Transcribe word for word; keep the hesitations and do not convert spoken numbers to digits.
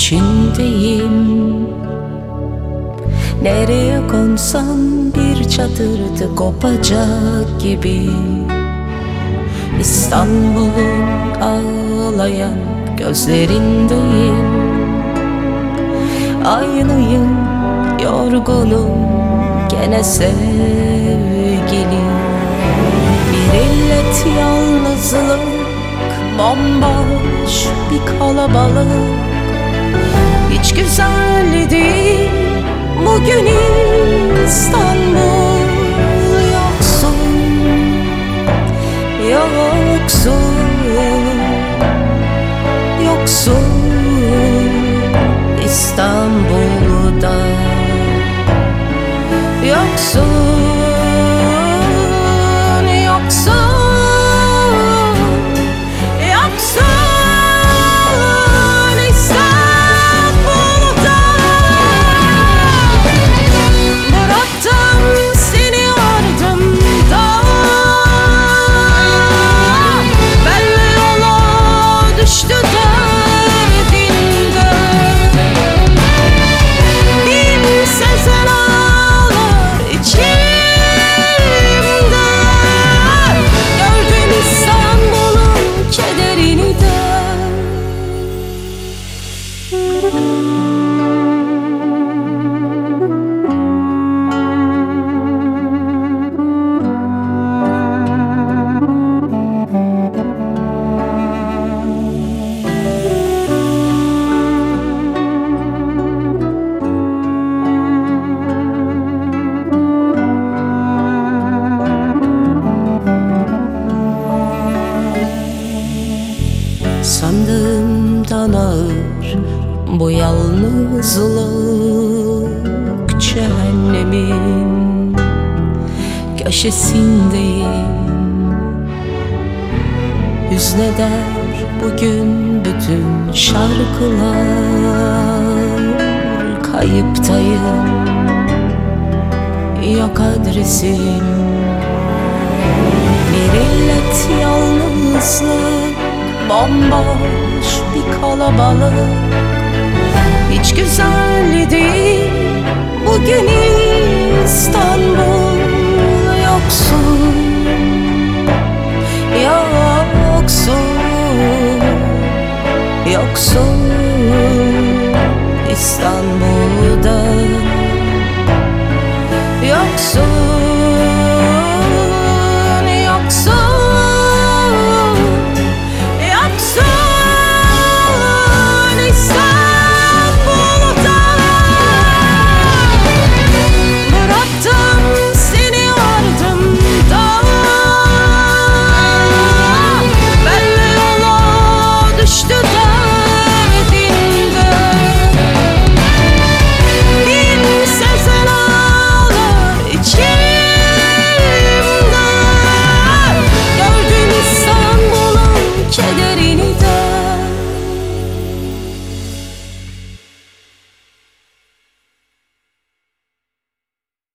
içindeyim. Nereye konsam bir çadırdı kopacak gibi. İstanbul'un ağlayan gözlerindeyim. Aynıyım, yorgunum gene sevgilim. Bir illet yalnızlık, bomboş bir kalabalık. Hiç güzel değil bugün İstanbul. Yoksun, yoksun, yoksun İstanbul'da. Yoksun, yoksun, yoksun İstanbul'da. Bıraktım seni ardımda, benle yola düştü derdinde. Kimsesiz ağlar içimde, gördüm İstanbul'un kederini de. Sandığımdan ağır bu yalnızlık, cehennemin köşesindeyim. Hüzneder bugün bütün şarkılar, kayıptayım, yok adresim. Bir illet yalnızlık, bomboş bir kalabalık. Hiç güzel değil bugün İstanbul. Yoksun, yoksun, yoksun İstanbul'da. Yoksun.